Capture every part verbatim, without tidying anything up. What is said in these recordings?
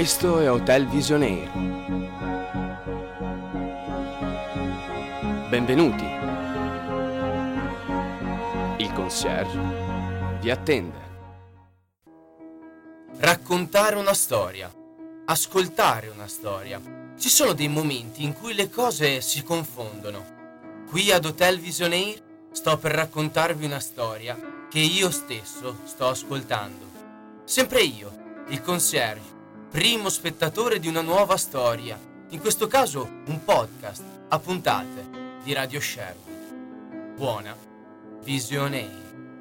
Questo è Hotel Visionaire. Benvenuti. Il concierge vi attende. Raccontare una storia, ascoltare una storia. Ci sono dei momenti in cui le cose si confondono. Qui ad Hotel Visionaire sto per raccontarvi una storia che io stesso sto ascoltando. Sempre io, il concierge, primo spettatore di una nuova storia, in questo caso un podcast a puntate di Radio Sherwood. Buona Visionaire.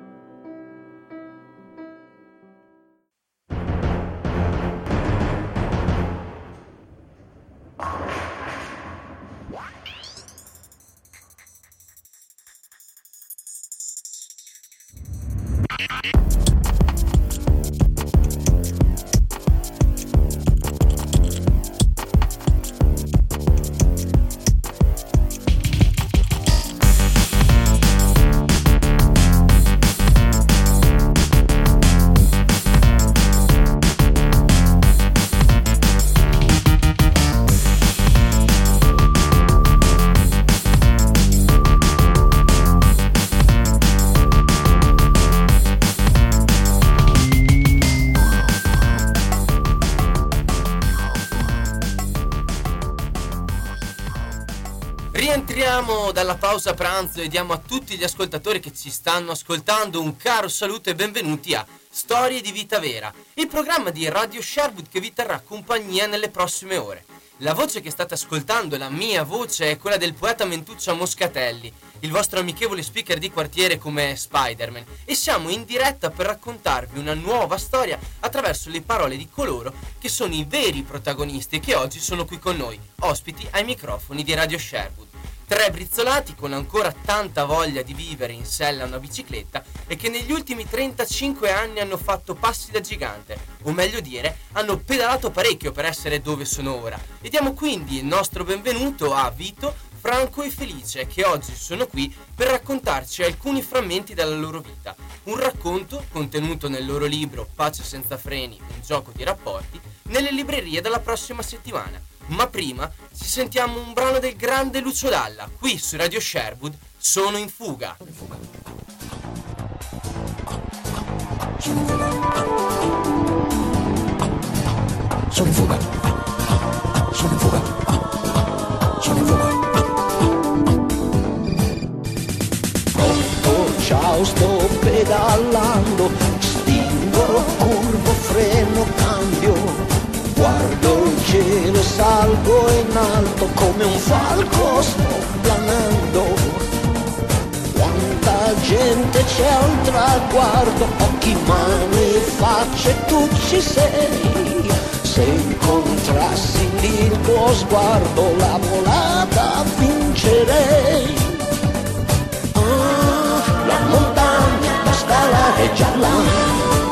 Rientriamo dalla pausa pranzo e diamo a tutti gli ascoltatori che ci stanno ascoltando un caro saluto e benvenuti a Storie di Vita Vera, il programma di Radio Sherwood che vi terrà compagnia nelle prossime ore. La voce che state ascoltando, la mia voce, è quella del poeta Mentuccio Moscatelli, il vostro amichevole speaker di quartiere come Spider-Man, e siamo in diretta per raccontarvi una nuova storia attraverso le parole di coloro che sono i veri protagonisti e che oggi sono qui con noi, ospiti ai microfoni di Radio Sherwood. Tre brizzolati con ancora tanta voglia di vivere in sella a una bicicletta e che negli ultimi trentacinque anni hanno fatto passi da gigante, o meglio dire, hanno pedalato parecchio per essere dove sono ora. E diamo quindi il nostro benvenuto a Vito, Franco e Felice, che oggi sono qui per raccontarci alcuni frammenti della loro vita. Un racconto contenuto nel loro libro Pace senza freni, un gioco di rapporti, nelle librerie della prossima settimana. Ma prima ci sentiamo un brano del grande Lucio Dalla, qui su Radio Sherwood, Sono in fuga. Sono in fuga. Sono in fuga. Sono in fuga. Sono in fuga. Sono in fuga. Pronto, ciao, sto pedalando, stingolo, curvo, freno, cambio. Guardo il cielo, salgo in alto come un falco, sto planando. Quanta gente c'è al traguardo, occhi, mani, facce, tu ci sei. Se incontrassi lì il tuo sguardo, la volata vincerei. Ah, la montagna da scalare è già là.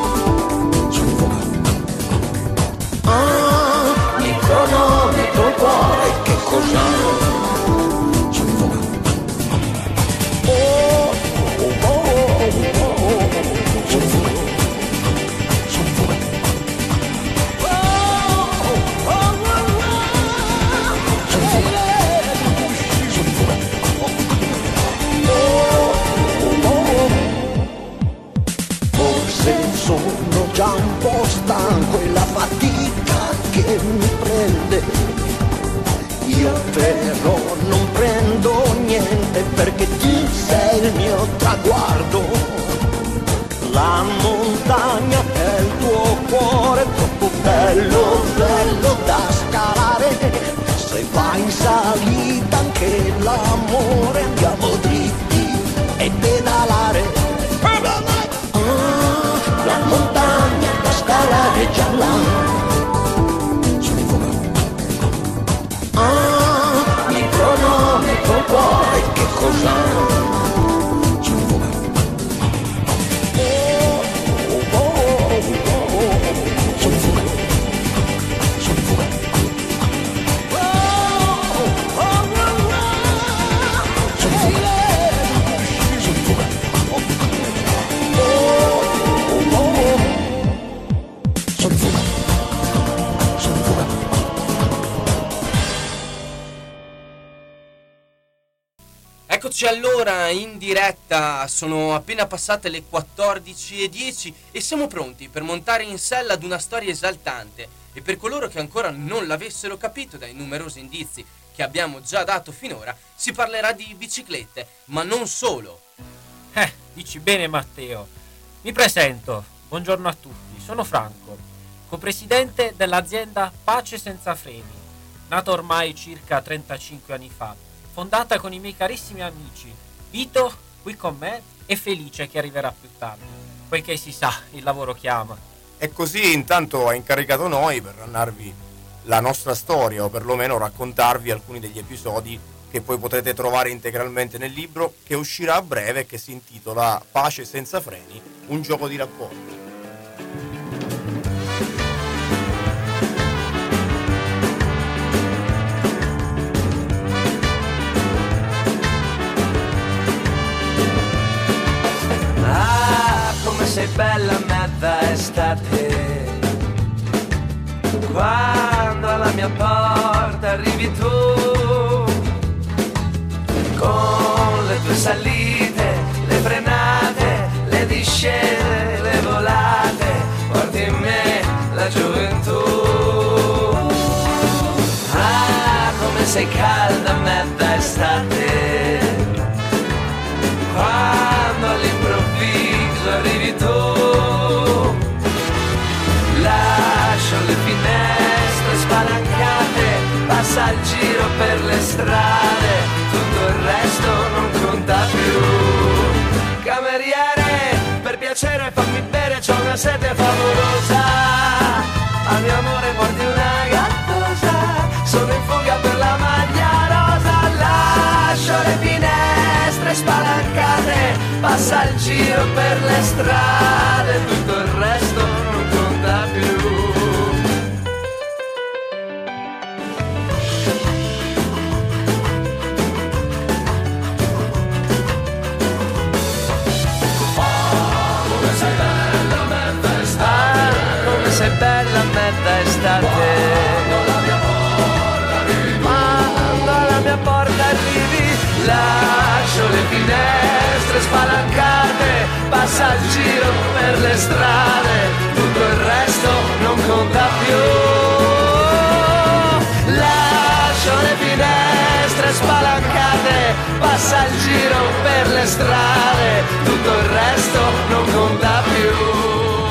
Cronometro, cuore, che cos'è? Sono in fuga. Oh, oh, oh, oh, oh, oh. Sono in fuga. Sono in fuga. Oh, oh, oh, oh, oh. Sono in fuga. Sono in fuga. Oh, oh, oh. Forse sono già un po' stanco e la fatica che mi prende, io però non prendo niente perché tu sei il mio traguardo. La montagna è il tuo cuore, troppo bello, bello da scalare. Se vai in salita anche l'amore, andiamo dritti e pedalare. Ah, la montagna da scalare è già là. Ah, il cronometro, cuore, che cos'è? Sono in fuga. Oh, oh, oh, oh, oh. Sono in fuga. Sono in fuga. Oh, oh, oh, oh. Eccoci allora in diretta, sono appena passate le quattordici e dieci e siamo pronti per montare in sella ad una storia esaltante. E per coloro che ancora non l'avessero capito dai numerosi indizi che abbiamo già dato finora, si parlerà di biciclette, ma non solo. Eh, dici bene Matteo. Mi presento, buongiorno a tutti, sono Franco, copresidente dell'azienda Pace Senza Freni, nata ormai circa trentacinque anni fa, fondata con i miei carissimi amici Vito, qui con me, e Felice che arriverà più tardi, poiché si sa, il lavoro chiama. E così intanto ha incaricato noi per narrarvi la nostra storia, o perlomeno raccontarvi alcuni degli episodi che poi potrete trovare integralmente nel libro che uscirà a breve e che si intitola Pace Senza Freni, un gioco di rapporti. Ah, come sei bella a mezza estate, quando alla mia porta arrivi tu, con le tue salite, le frenate, le discese, le volate, porti in me la gioventù. Ah, come sei calda a mezza estate, quando all'improvviso arrivi tu, lascio le finestre spalancate, passa il giro per le strade, tutto il resto non conta più. Cameriere, per piacere fammi bere, c'ho una sete favolosa, al mio amore porti una gattosa, sono in fuga per la maglia rosa, lascio le finestre spalancate, passa il giro per le strade, tutto il resto non conta più. Sei bella a mezza estate, quando alla mia porta arrivi, quando alla mia porta arrivi, lascio le finestre spalancate, passa il giro per le strade, tutto il resto non conta più. Lascio le finestre spalancate, passa il giro per le strade, tutto il resto non conta più.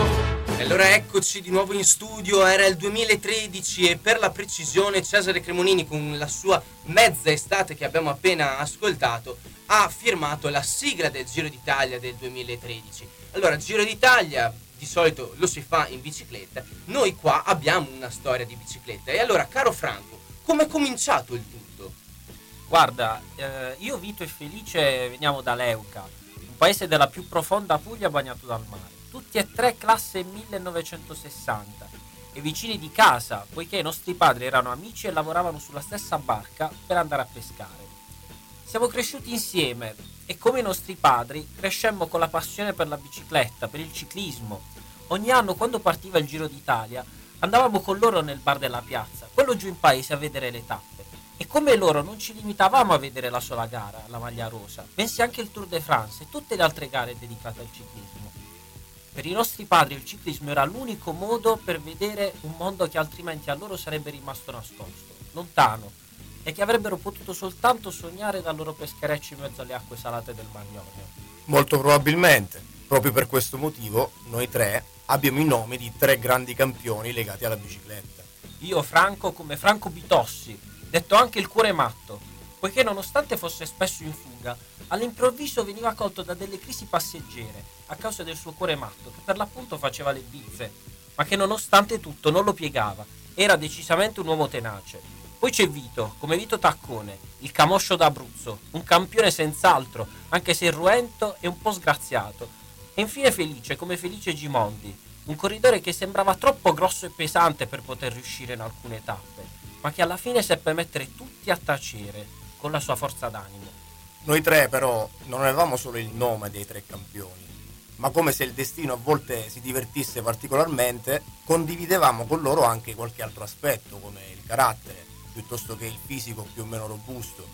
Allora eccoci di nuovo in studio, era il duemilatredici e per la precisione Cesare Cremonini con la sua mezza estate che abbiamo appena ascoltato ha firmato la sigla del Giro d'Italia del duemilatredici. Allora, Giro d'Italia di solito lo si fa in bicicletta, noi qua abbiamo una storia di bicicletta e allora caro Franco, come è cominciato il tutto? Guarda, eh, io, Vito e Felice veniamo da Leuca, un paese della più profonda Puglia bagnato dal mare. Tutti e tre classe millenovecentosessanta e vicini di casa, poiché i nostri padri erano amici e lavoravano sulla stessa barca per andare a pescare. Siamo cresciuti insieme e come i nostri padri crescemmo con la passione per la bicicletta, per il ciclismo. Ogni anno quando partiva il Giro d'Italia andavamo con loro nel bar della piazza, quello giù in paese, a vedere le tappe. E come loro non ci limitavamo a vedere la sola gara, la maglia rosa, bensì anche il Tour de France e tutte le altre gare dedicate al ciclismo. Per i nostri padri il ciclismo era l'unico modo per vedere un mondo che altrimenti a loro sarebbe rimasto nascosto, lontano, e che avrebbero potuto soltanto sognare dal loro peschereccio in mezzo alle acque salate del Mar Ionio. Molto probabilmente, proprio per questo motivo, noi tre abbiamo i nomi di tre grandi campioni legati alla bicicletta. Io Franco come Franco Bitossi, detto anche il cuore matto, poiché nonostante fosse spesso in fuga, all'improvviso veniva colto da delle crisi passeggere a causa del suo cuore matto, che per l'appunto faceva le bizze, ma che nonostante tutto non lo piegava, era decisamente un uomo tenace. Poi c'è Vito, come Vito Taccone, il camoscio d'Abruzzo, un campione senz'altro, anche se irruento e un po' sgraziato. E infine Felice, come Felice Gimondi, un corridore che sembrava troppo grosso e pesante per poter riuscire in alcune tappe, ma che alla fine seppe mettere tutti a tacere con la sua forza d'animo. Noi tre però non avevamo solo il nome dei tre campioni, ma come se il destino a volte si divertisse particolarmente, condividevamo con loro anche qualche altro aspetto, come il carattere, piuttosto che il fisico più o meno robusto,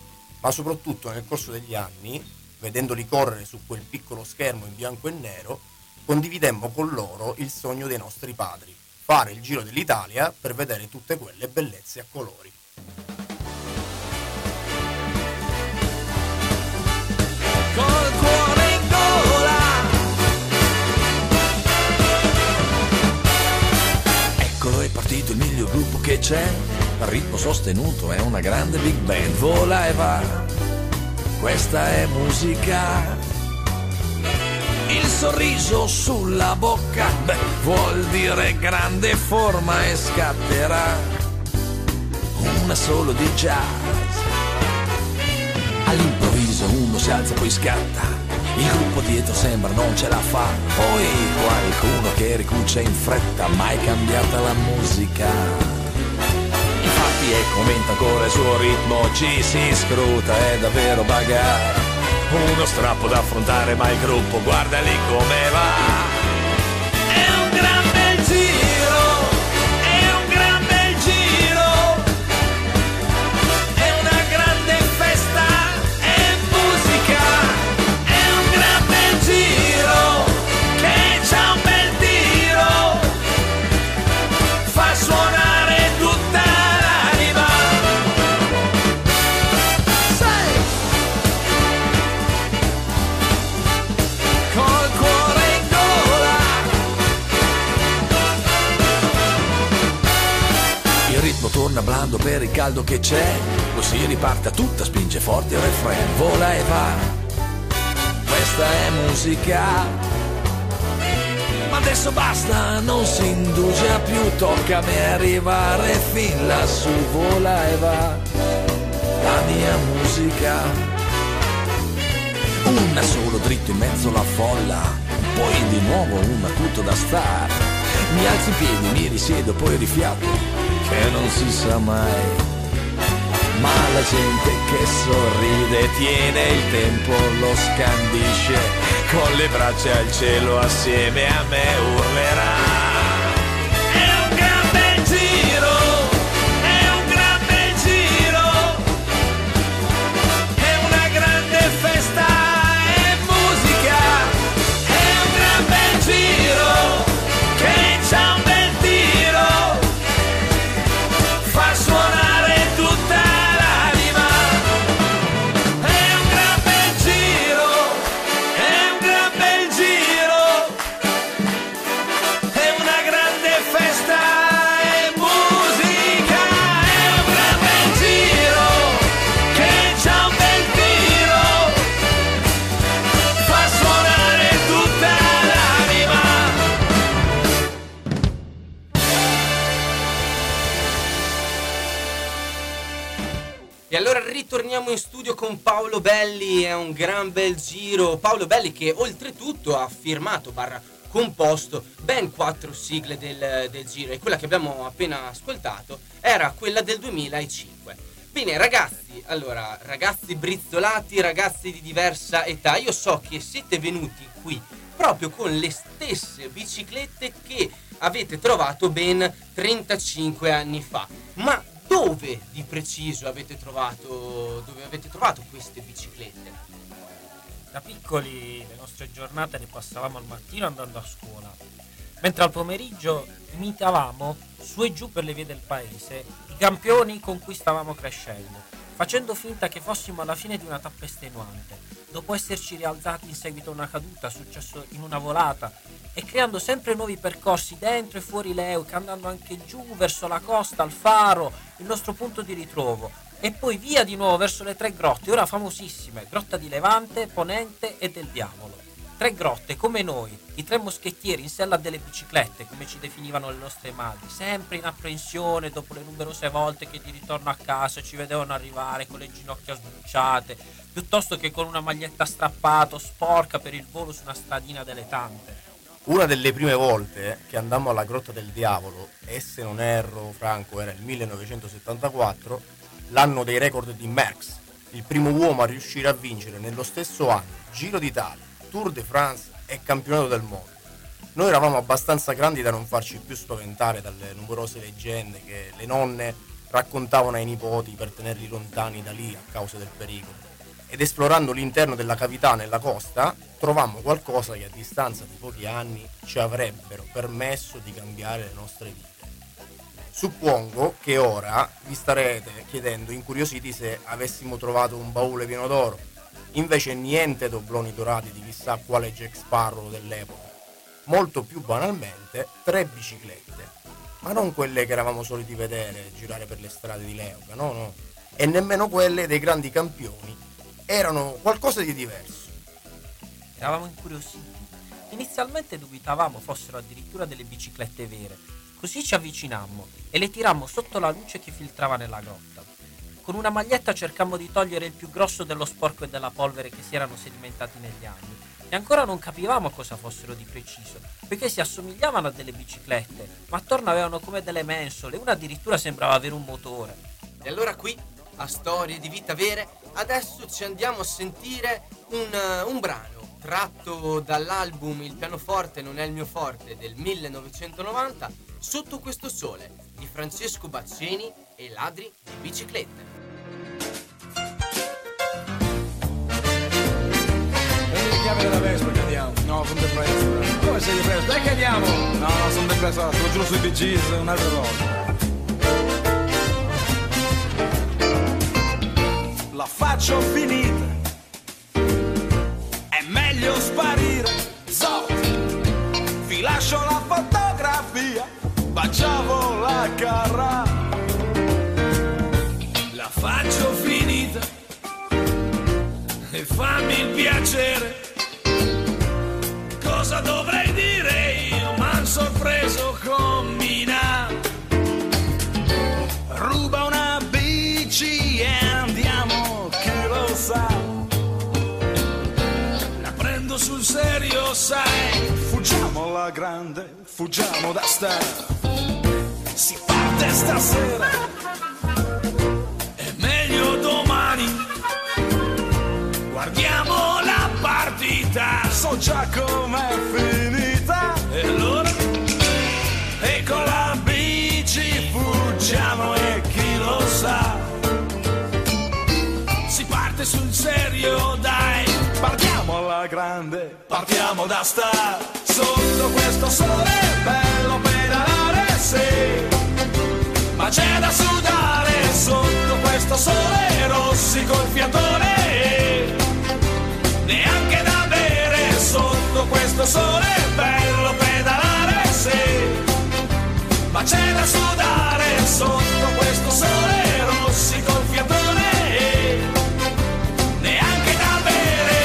ma soprattutto nel corso degli anni, vedendoli correre su quel piccolo schermo in bianco e nero, condividemmo con loro il sogno dei nostri padri, fare il giro dell'Italia per vedere tutte quelle bellezze a colori. Col cuore in gola, eccolo è partito il miglior gruppo che c'è, al ritmo sostenuto è una grande big band, vola e va, questa è musica, il sorriso sulla bocca, beh, vuol dire grande forma e scatterà una solo di jazz. All'improvviso uno si alza poi scatta, il gruppo dietro sembra non ce la fa, poi qualcuno che ricuccia in fretta, mai cambiata la musica. Infatti e commenta ancora il suo ritmo, ci si scruta, è davvero bagarre, uno strappo da affrontare ma il gruppo guarda lì come va. È un gran bel giro, è un gran bel giro, è una grande festa, è musica, è un gran bel giro che c'ha un bel tiro, fa suonare tutta l'anima. Sai, col cuore in gola, il ritmo torna blando per il caldo che c'è, lo si riparte a tutta, spinge forte il refrain, vola e va, questa è musica, ma adesso basta, non si indugia più, tocca a me arrivare fin lassù, vola e va, la mia musica. Una solo dritto in mezzo alla folla, poi di nuovo un acuto da star, mi alzo in piedi, mi risiedo, poi rifiato, che non si sa mai, ma la gente che sorride tiene il tempo, lo scandisce, con le braccia al cielo assieme a me urlerà. È un gran bel giro, è un gran bel giro, è una grande festa, è musica, è un gran bel giro che c'ha un bel tiro, fa suonare tutta l'anima. È un gran bel giro, è un gran bel giro, è una grande festa, è musica, è un gran bel giro che c'ha un bel tiro, fa suonare tutta l'anima. E allora ritorniamo in studio con Paolo Belli, è un gran bel giro. Paolo Belli che oltretutto ha firmato barra composto ben quattro sigle del, del giro, e quella che abbiamo appena ascoltato era quella del duemilacinque. Bene ragazzi, allora ragazzi brizzolati, ragazzi di diversa età, io so che siete venuti qui proprio con le stesse biciclette che avete trovato ben trentacinque anni fa, ma dove di preciso avete trovato, dove avete trovato queste biciclette? Da piccoli le nostre giornate le passavamo al mattino andando a scuola, mentre al pomeriggio imitavamo su e giù per le vie del paese i campioni con cui stavamo crescendo, facendo finta che fossimo alla fine di una tappa estenuante, dopo esserci rialzati in seguito a una caduta, successo in una volata, e creando sempre nuovi percorsi dentro e fuori Leuca, andando anche giù verso la costa, al faro, il nostro punto di ritrovo, e poi via di nuovo verso le tre grotte, ora famosissime, Grotta di Levante, Ponente e del Diavolo. Tre grotte come noi, i tre moschettieri in sella delle biciclette, come ci definivano le nostre madri, sempre in apprensione dopo le numerose volte che di ritorno a casa ci vedevano arrivare con le ginocchia sbucciate, piuttosto che con una maglietta strappata, sporca per il volo su una stradina delle tante. Una delle prime volte che andammo alla Grotta del Diavolo, e se non erro Franco era il millenovecentosettantaquattro, l'anno dei record di Merckx, il primo uomo a riuscire a vincere nello stesso anno Giro d'Italia, Tour de France e Campionato del Mondo. Noi eravamo abbastanza grandi da non farci più spaventare dalle numerose leggende che le nonne raccontavano ai nipoti per tenerli lontani da lì a causa del pericolo. Ed esplorando l'interno della cavità nella costa trovammo qualcosa che a distanza di pochi anni ci avrebbero permesso di cambiare le nostre vite. Suppongo che ora vi starete chiedendo incuriositi se avessimo trovato un baule pieno d'oro. Invece niente dobloni dorati di chissà quale Jack Sparrow dell'epoca. Molto più banalmente tre biciclette, ma non quelle che eravamo soliti vedere girare per le strade di Leuca, no no, e nemmeno quelle dei grandi campioni. Erano qualcosa di diverso. Eravamo incuriositi. Inizialmente dubitavamo fossero addirittura delle biciclette vere. Così ci avvicinammo e le tirammo sotto la luce che filtrava nella grotta. Con una maglietta cercammo di togliere il più grosso dello sporco e della polvere che si erano sedimentati negli anni. E ancora non capivamo cosa fossero di preciso, poiché si assomigliavano a delle biciclette, ma attorno avevano come delle mensole, una addirittura sembrava avere un motore. E allora qui, a Storie di Vita Vere, adesso ci andiamo a sentire un, uh, un brano tratto dall'album Il pianoforte non è il mio forte del millenovecentonovanta, Sotto questo sole, di Francesco Bacceni e Ladri di biciclette. Prendi le chiavi della Vespa che andiamo. No, sono depresso. Come sei depresso? Dai che andiamo. No, no, sono depresso. Te lo giuro sui Bee Gees, un'altra volta. La faccio finita. È meglio sparire. Zot. Vi lascio la fotografia. Baciavo la carra. La faccio finita. E fammi il piacere. Cosa dovrei dire io? M'han sorpreso con Mina. Ruba una bici e andiamo, chi lo sa. La prendo sul serio, sai. Fuggiamo alla grande, fuggiamo da star. Si parte stasera. È meglio domani. Guardiamo la partita, so già com'è finita. E allora, e con la bici fuggiamo e chi lo sa. Si parte sul serio, dai. Partiamo alla grande, partiamo da star. Sotto questo sole bello pedalare, sì. Ma c'è da sudare sotto questo sole, rossi col fiatone. Neanche da bere sotto questo sole, bello pedalare, sì. Ma c'è da sudare sotto questo sole, rossi col fiatone. Neanche da bere.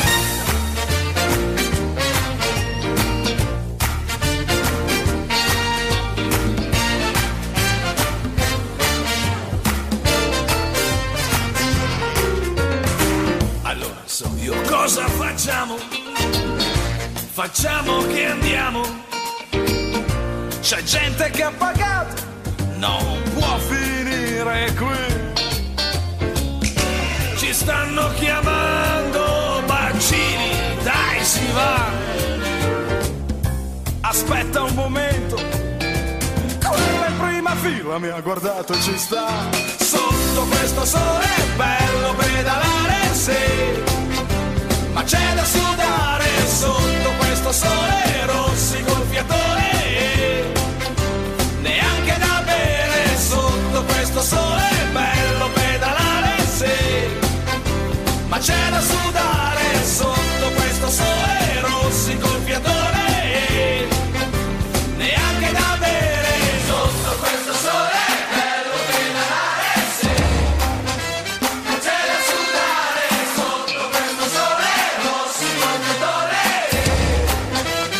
Allora so io cosa facciamo? Facciamo che andiamo. C'è gente che ha pagato, non può finire qui. Ci stanno chiamando bacini, dai si va. Aspetta un momento, quella in prima fila mi ha guardato e ci sta. Sotto questo sole bello pedalare, sì. Ma c'è da sudare sotto questo sole, rossi col fiatone. Neanche da bere sotto questo sole, bello pedalare, sì. Ma c'è da sudare sotto questo sole, rossi col fiatone. Neanche da bere sotto questo sole, bello pedalare, sì. Ma c'è da sudare sotto questo sole, rossi col fiatone.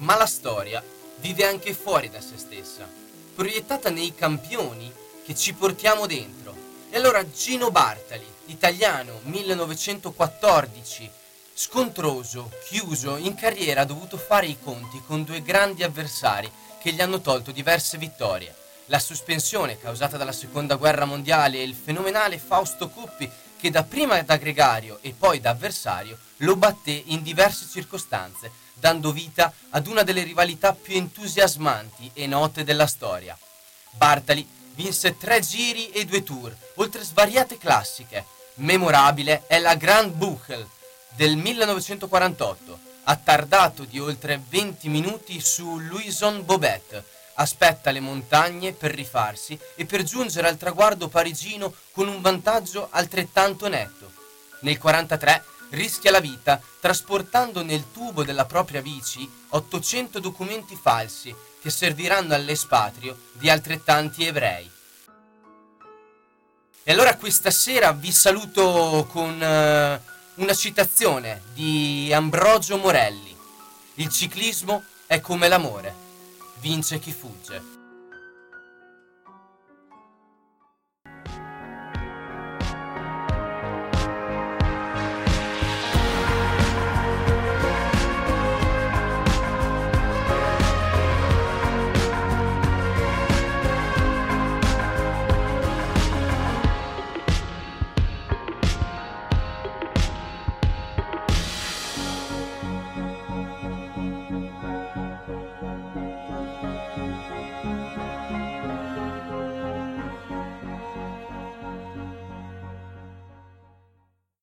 ma la storia vive anche fuori da se stessa, proiettata nei campioni che ci portiamo dentro. E allora Gino Bartali, italiano, millenovecentoquattordici, scontroso, chiuso, in carriera ha dovuto fare i conti con due grandi avversari che gli hanno tolto diverse vittorie. La sospensione causata dalla seconda guerra mondiale e il fenomenale Fausto Coppi che dapprima da gregario e poi da avversario lo batté in diverse circostanze, dando vita ad una delle rivalità più entusiasmanti e note della storia. Bartali vinse tre giri e due tour, oltre svariate classiche. Memorabile è la Grand Buchel del millenovecentoquarantotto, attardato di oltre venti minuti su Louison Bobet. Aspetta le montagne per rifarsi e per giungere al traguardo parigino con un vantaggio altrettanto netto. Nel quarantatré rischia la vita trasportando nel tubo della propria bici ottocento documenti falsi che serviranno all'espatrio di altrettanti ebrei. E allora questa sera vi saluto con uh, una citazione di Ambrogio Morelli. Il ciclismo è come l'amore. Vince chi fugge.